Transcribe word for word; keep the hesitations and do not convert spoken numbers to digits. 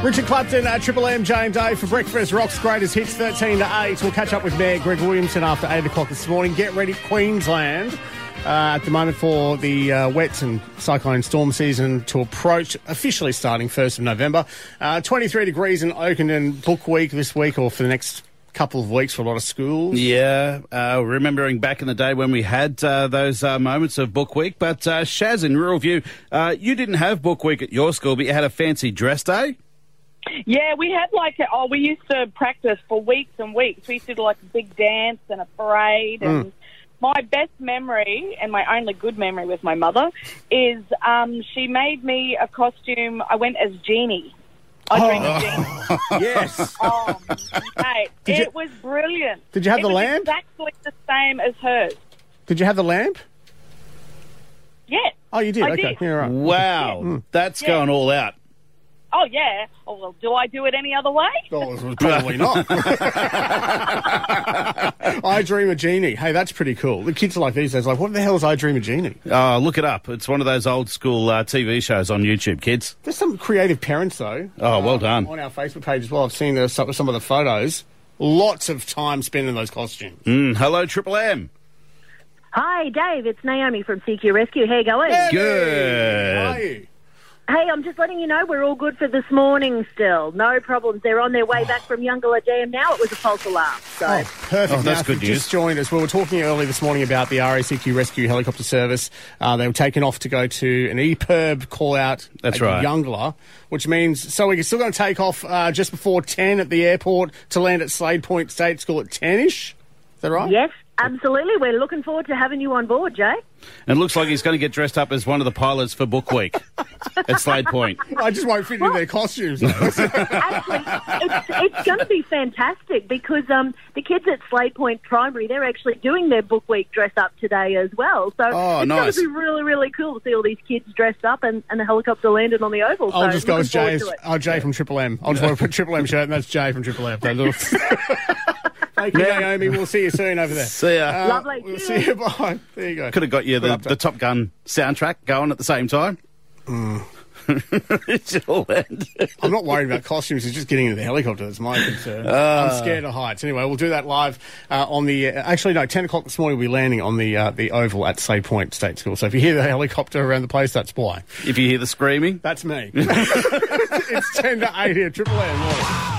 Richard Clapton at Triple M, J and Dave for breakfast. Rock's greatest hits, thirteen to eight. We'll catch up with Mayor Greg Williamson after eight o'clock this morning. Get ready, Queensland, uh, at the moment for the uh, wet and cyclone storm season to approach, officially starting first of November. Uh, twenty-three degrees in Oakenden Book Week this week, or for the next couple of weeks for a lot of schools. Yeah, uh, remembering back in the day when we had uh, those uh, moments of Book Week. But uh, Shaz in Rural View, uh, you didn't have Book Week at your school, but you had a fancy dress day? Yeah, we had like, a, oh, we used to practice for weeks and weeks. We used to do like a big dance and a parade. And mm. my best memory, and my only good memory with my mother, is um, she made me a costume. I went as Genie. I oh. dreamed of Genie. Yes. Oh, mate, Did it you, was brilliant. Did you have it the was lamp? Exactly the same as hers. Did you have the lamp? Yes. Oh, you did? I Okay. did. Yeah, right. Wow, Mm. that's Yeah. going all out. Oh, yeah. Oh, well, do I do it any other way? Oh, probably not. I Dream of Genie. Hey, that's pretty cool. The kids are like these days, like, what the hell is I Dream of Genie? Oh, look it up. It's one of those old school uh, T V shows on YouTube, kids. There's some creative parents, though. Oh, well done. On our Facebook page as well. I've seen the, some, some of the photos. Lots of time spent in those costumes. Mm, hello, Triple M. Hi, Dave. It's Naomi from C Q Rescue. How you going? Hey, Good. How are you? Hey, I'm just letting you know we're all good for this morning still. No problems. They're on their way back from Youngalla Dam now. It was a false alarm. So. Oh, perfect. Oh, that's now, if good you've news. Just joined us. We were talking earlier this morning about the R A C Q Rescue Helicopter Service. Uh, they were taken off to go to an E P I R B call out That's at right. Youngalla, which means, so we're still going to take off uh, just before ten at the airport to land at Slade Point State School at ten-ish. Is that right? Yes, absolutely. We're looking forward to having you on board, Jay. And it looks like he's going to get dressed up as one of the pilots for Book Week at Slade Point. I just won't fit into their costumes. Actually, it's, it's going to be fantastic because um, the kids at Slade Point Primary, they're actually doing their Book Week dress up today as well. So Oh, it's nice. going to be really, really cool to see all these kids dressed up and, and the helicopter landed on the oval. I'll so just go looking as Jay. forward As, to it. oh, Jay from Triple M. I'll just wear a Triple M shirt, and that's Jay from Triple M. That little... Thank you, Naomi. We'll see you soon over there. See ya. Uh, Lovely. We'll see you. Bye. There you go. Could have got you the, Good update. the Top Gun soundtrack going at the same time. It's all end. I'm not worried about costumes. It's just getting into the helicopter that's my concern. Uh. I'm scared of heights. Anyway, we'll do that live uh, on the... Uh, actually, no, ten o'clock this morning we'll be landing on the uh, the Oval at Slade Point State School. So if you hear the helicopter around the place, that's why. If you hear the screaming. That's me. It's ten to eight here, Triple M. Morning.